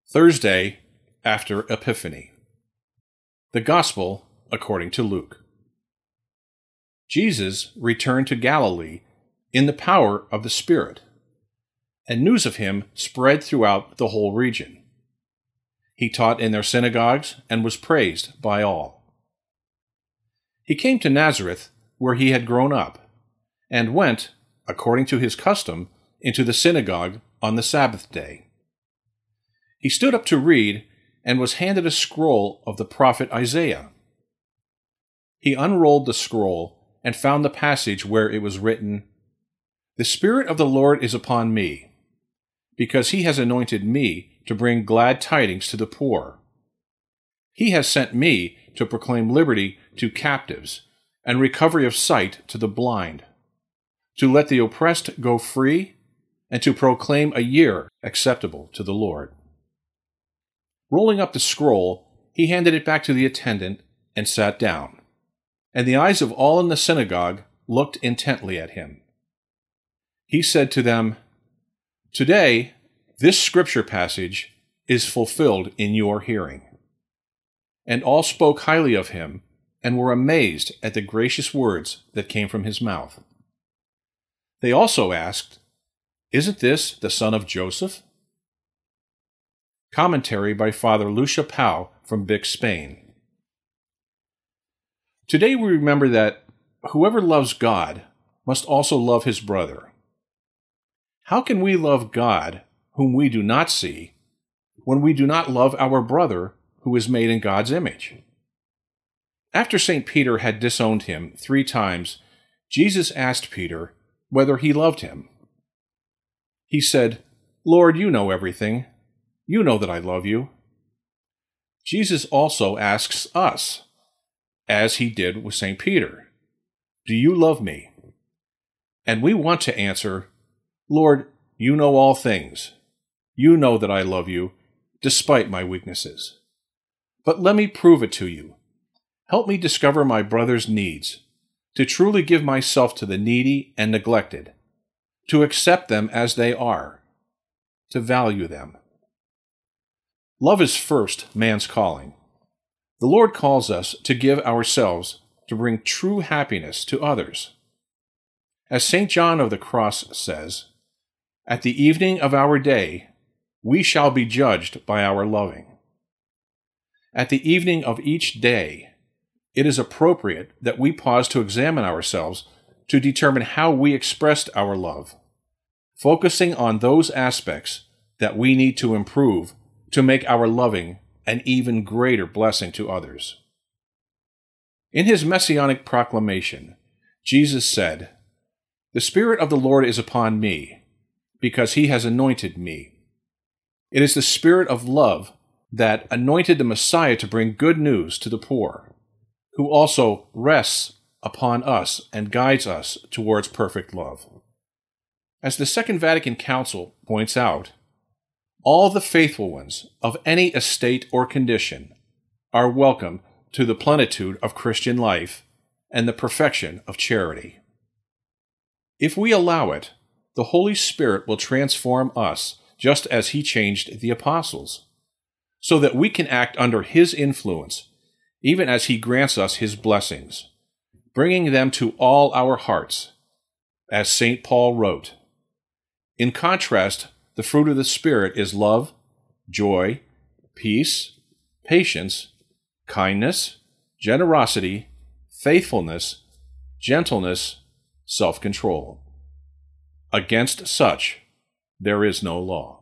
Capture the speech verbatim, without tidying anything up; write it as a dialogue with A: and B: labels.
A: Thursday after Epiphany. The Gospel according to Luke. Jesus returned to Galilee in the power of the Spirit, and news of him spread throughout the whole region. He taught in their synagogues and was praised by all. He came to Nazareth, where he had grown up, and went, according to his custom, into the synagogue on the Sabbath day. He stood up to read and was handed a scroll of the prophet Isaiah. He unrolled the scroll and found the passage where it was written, "The Spirit of the Lord is upon me, because he has anointed me to bring glad tidings to the poor. He has sent me to proclaim liberty to captives and recovery of sight to the blind, to let the oppressed go free, and to proclaim a year acceptable to the Lord." Rolling up the scroll, he handed it back to the attendant and sat down, and the eyes of all in the synagogue looked intently at him. He said to them, "Today, this scripture passage is fulfilled in your hearing." And all spoke highly of him and were amazed at the gracious words that came from his mouth. They also asked, "Isn't this the son of Joseph?" Commentary by Father Lucia Pau from Vic, Spain. Today we remember that whoever loves God must also love his brother. How can we love God, whom we do not see, when we do not love our brother, who is made in God's image? After Saint Peter had disowned him three times, Jesus asked Peter whether he loved him. He said, "Lord, you know everything. You know that I love you." Jesus also asks us, as he did with Saint Peter, "Do you love me?" And we want to answer, "Lord, you know all things. You know that I love you, despite my weaknesses. But let me prove it to you. Help me discover my brother's needs, to truly give myself to the needy and neglected, to accept them as they are, to value them." Love is first man's calling. The Lord calls us to give ourselves to bring true happiness to others. As Saint John of the Cross says, "At the evening of our day, we shall be judged by our loving." At the evening of each day, it is appropriate that we pause to examine ourselves to determine how we expressed our love, focusing on those aspects that we need to improve to make our loving an even greater blessing to others. In his messianic proclamation, Jesus said, "The Spirit of the Lord is upon me, because he has anointed me." It is the Spirit of love that anointed the Messiah to bring good news to the poor, who also rests upon us and guides us towards perfect love. As the Second Vatican Council points out, all the faithful ones of any estate or condition are welcome to the plenitude of Christian life and the perfection of charity. If we allow it, the Holy Spirit will transform us just as he changed the apostles, so that we can act under his influence, even as he grants us his blessings, bringing them to all our hearts, as Saint Paul wrote. In contrast, the fruit of the Spirit is love, joy, peace, patience, kindness, generosity, faithfulness, gentleness, self-control. Against such there is no law.